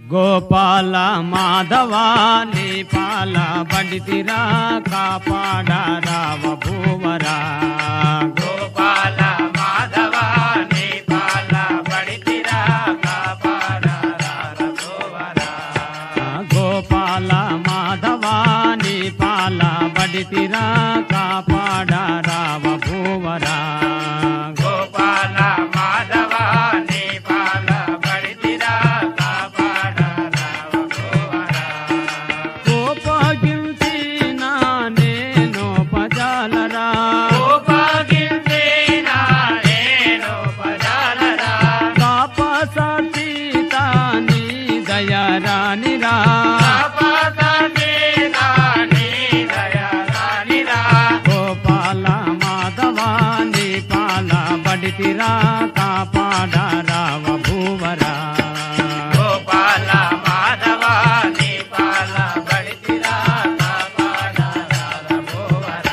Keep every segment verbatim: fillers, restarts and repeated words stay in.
గోపాల మాధవా నీ పాల బడితిరా కాపాడ రావ భూవరా గోపాల మాధవా నీ పాల బడితిరా కాపాడ రావ భూవరా గోపాల మాధవా నీ పాల బడితిరా కాపాడ రావ భూవరా గోపాల మాధవా నీ పాల బడితిరా కాపాడ రావ భూవరా కోపగించిన నేను పజాలరా కోపగించిన నేను పజాలరా కాపసీత నీ దయరానిరా కాపసీత నీ దయరానిరా గోపాల మాధవా నీ పాల బడితిరా కాపాడ రావ భూవరా గోపాల మాధవా నీ పాల బడితిరా కాపాడ రావ భూవరా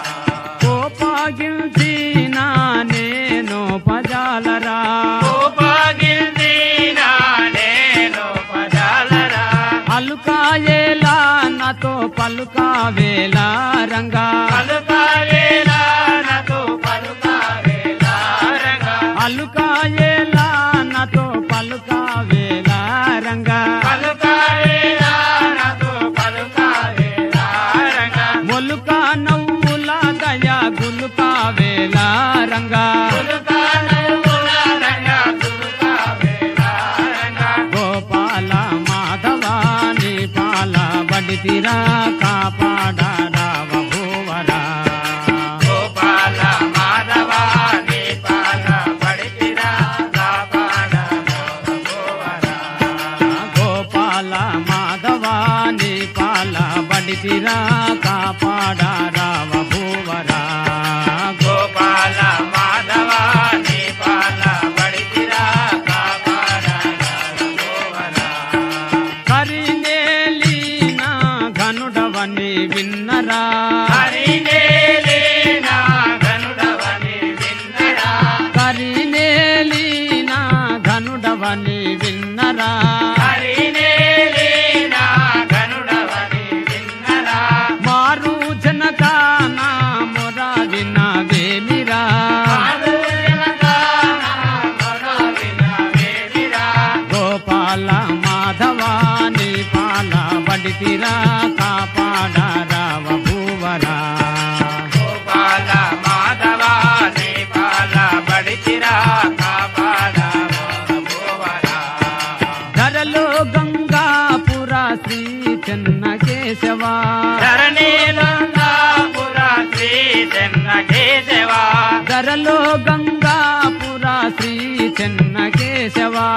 కోపగించిన నేను పజాలరా కోపగించిన నేను పజాలరా అలుకాయేలా నాతో పలుకావేలా రంగా పలుకావేలా నాతో పలుకావేలా రంగా అలుకాయేలా నాతో పలుకావేలా రంగా పలుకావేలా నాతో పలుకావేలా రంగా మొలుక నవ్వుల దయ గులుకావేలా రంగా పులుకానవుల రంగా పులుకావేలా రంగా గోపాల మాధవా నీ పాల బడితిరా కాపాడ రావ భూవరా గోపాల మాధవా నీ పాల బడితిరా కాపాడ రావ భూవరా గోపాల మాధవా నీ పాల బడితిరా కాపాడ రావ భూవరా గోపాల మాధవా నీ పాల బడితిరా కాపాడ రావ భూవరా కరినేలిన ఘనుడవని విన్నరా హరినేలిన ఘనుడవని విన్నరా కరినేలిన ఘనుడవని విన్నరా హరినేలిన ఘనుడవని విన్నరా మారు జనకాన మొర వినవేమిరా మాధుర్యనగాన మొర వినవేమిరా గోపాల మాధవా నీ పాల బడితిరా కాపాడ రావ భూవరా గోపాల మాధవా నీ పాల బడితిరా కాపాడ రావ భూవరా ధరలో గంగాపుర శ్రీ చెన్నకేశవా ధరణీలంగాపుర శ్రీ చెన్నకేశవా ధరలో గంగాపుర శ్రీ చెన్నకేశవా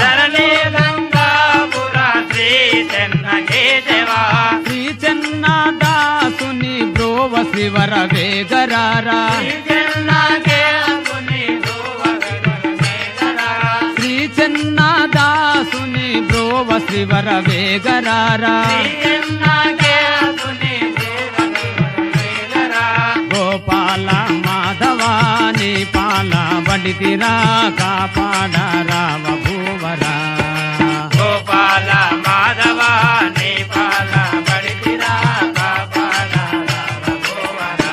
ధరణీలంగాపుర శ్రీ చెన్నకేశవా శ్రీ చెన్నదాసుని బ్రోవ శ్రీవర వేగరారా శ్రీ చెన్నకేశవుని ధ్రువ వివరమేగరా శ్రీ చెన్నదాసుని బ్రోవ శ్రీవర వేగరారా శ్రీ చెన్నకేశవుని ధ్రువ వివరమేగరా గోపాల మాధవా నీ పాల బడితిరా కాపాడ రావ భూవరా గోపాల మాధవా నీ పాల బడితిరా కాపాడ రావ భూవరా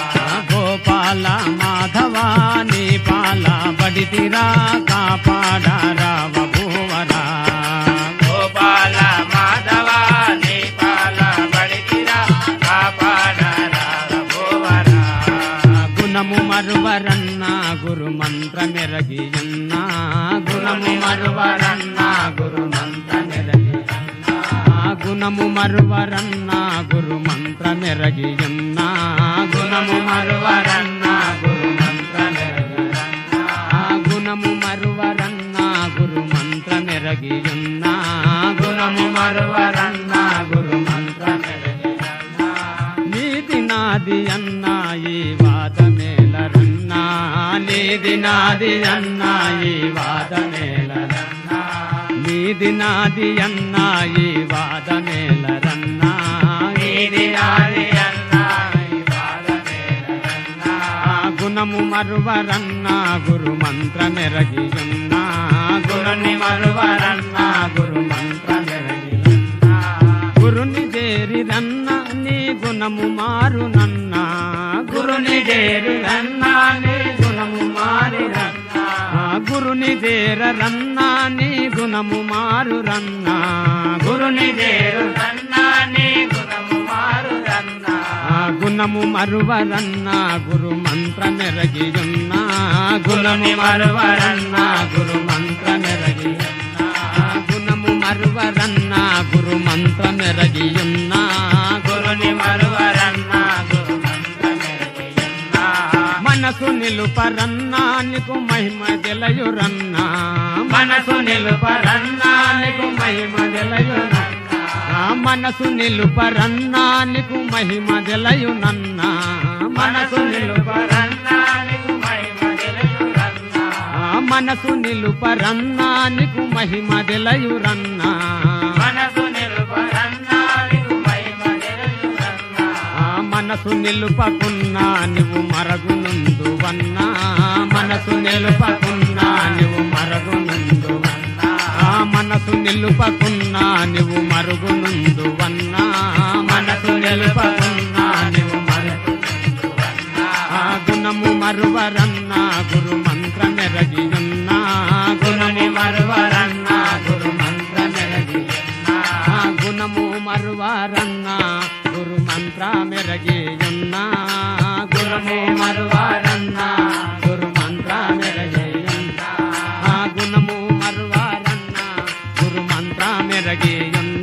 గోపాల మాధవా నీ పాల బడితిరా కాపాడ రావ భూవరా గోపాల మాధవా నీ పాల బడితిరా కాపాడ రావ భూవరా గుణము మరువరన్న గురు మంత్ర మెరగియన్న గుణము మరువరన్న గురు మంత్ర మెరగియన్న గుణము మరువరన్న గురు మంత్ర మెరగియన్న గుణము మరువరన్న గురు మంత్ర మెరగియన్న గుణము మరువరన్న గురు మంత్ర మెరగియన్న గుణము మరువరన్న గురు మంత్ర మెరగియన్న నీది నాది అన్నా ఈ వాదమేలరన్నా నీది నాది అన్నా ఈ వాదమేలరన్నా నీది నాది అన్నా ఈ వాదమేలరన్నా నీది నాది అన్నా ఈ వాదమేలరన్నా గుణము మరువరన్నా గురు మంత్ర మెరగియున్నా గురుని మరువరన్నా గురు మంత్ర గుణము మారునన్నా గురుని చేరురన్నా నీ గుణము మారురన్నా గురుని చేరరన్నా నీ గుణము మారురన్నా గురుని చేరురన్నా నీ గుణము మారురన్నా గుణము మరువరన్నా గురు మంత్ర మెరగియున్నా గుణము మరువరన్నా గురు మంత్ర మెరగియున్నా గుణము మరువరన్నా గురు మంత్ర మెరగియున్నా గురుని మరువరన్నా గురు మంత్ర మెరగియున్నా మనసు నిలుపరన్నా నీకు మహిమ జలయురన్నా మనసు నిలుపరన్నా నీకు మహిమ జలయురన్నా మనసు నిలుపరన్నా నీకు మహిమ జలయునన్నా మనసు నిలుపరన్నా నీకు మహిమ జలయురన్నా మనసు నిలుపరన్నా నీకు మహిమ జలయురన్నా మనసు నిలుపరన్నా నీకు మహిమ జలయురన్నా మనసు నిలుపకున్నా నువ్వు మరగునుందువన్నా మనసు నిలుపకున్నా నువ్వు మరగునుందువన్నా మనసు నిలుపకున్నా నువ్వు మరుగునుందువన్నా మనసు నిలుపకున్నా నువ్వు మరుగునుందువన్నా గుణము మరువరన్నా గురు మంత్ర మెరగియున్నా గుణము మరువరన్నా గురు మంత్ర మెరగియున్నా గుణము మరువరన్నా గురు మంత్ర మెరగియున్నా గుణము మరువరన్నా గురు మంత్ర మెరగియున్నా గుణము మరువరన్నా గురు మంత్ర మెరగియున్నా